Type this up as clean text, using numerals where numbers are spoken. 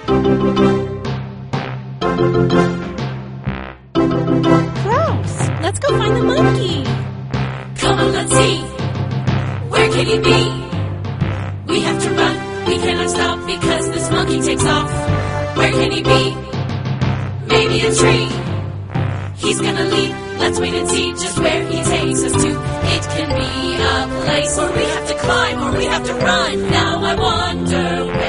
Gross. Let's go find the monkey. Come on, let's see. Where can he be? We have to run. We cannot stop because this monkey takes off. Where can he be? Maybe a tree. He's gonna leap. Let's wait and see just where he takes us to. It can be a place where we have to climb or we have to run. Now I wonder where